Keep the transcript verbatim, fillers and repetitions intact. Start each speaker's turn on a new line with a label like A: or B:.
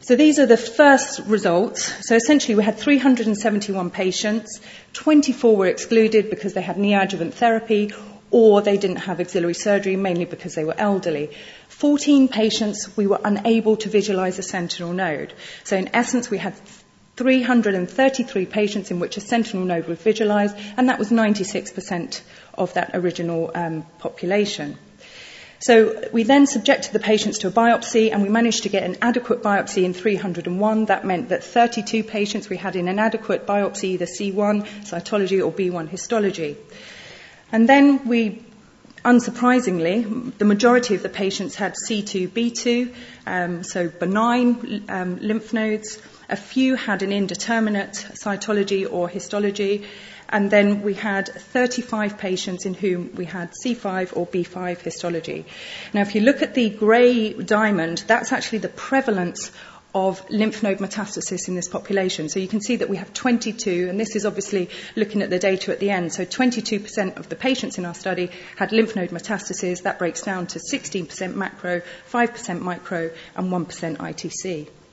A: So these are the first results. So essentially we had three hundred seventy-one patients, twenty-four were excluded because they had neoadjuvant therapy or they didn't have axillary surgery, mainly because they were elderly. fourteen patients we were unable to visualize a sentinel node. So in essence we had three hundred thirty-three patients in which a sentinel node was visualized, and that was ninety-six percent of that original um, population. So we then subjected the patients to a biopsy, and we managed to get an adequate biopsy in three hundred one. That meant that thirty-two patients we had in an adequate biopsy, either C one cytology or B one histology. And then we, unsurprisingly, the majority of the patients had C two B two, um, so benign um, lymph nodes. A few had an indeterminate cytology or histology. And then we had thirty-five patients in whom we had C five or B five histology. Now, if you look at the grey diamond, that's actually the prevalence of lymph node metastasis in this population. So you can see that we have twenty-two, and this is obviously looking at the data at the end. So twenty-two percent of the patients in our study had lymph node metastasis. That breaks down to sixteen percent macro, five percent micro, and one percent I T C.